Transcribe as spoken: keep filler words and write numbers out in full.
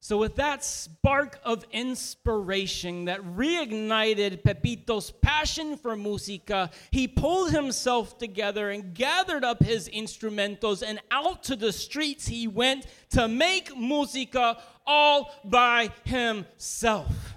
So with that spark of inspiration that reignited Pepito's passion for música, he pulled himself together and gathered up his instrumentos, and out to the streets he went to make música all by himself.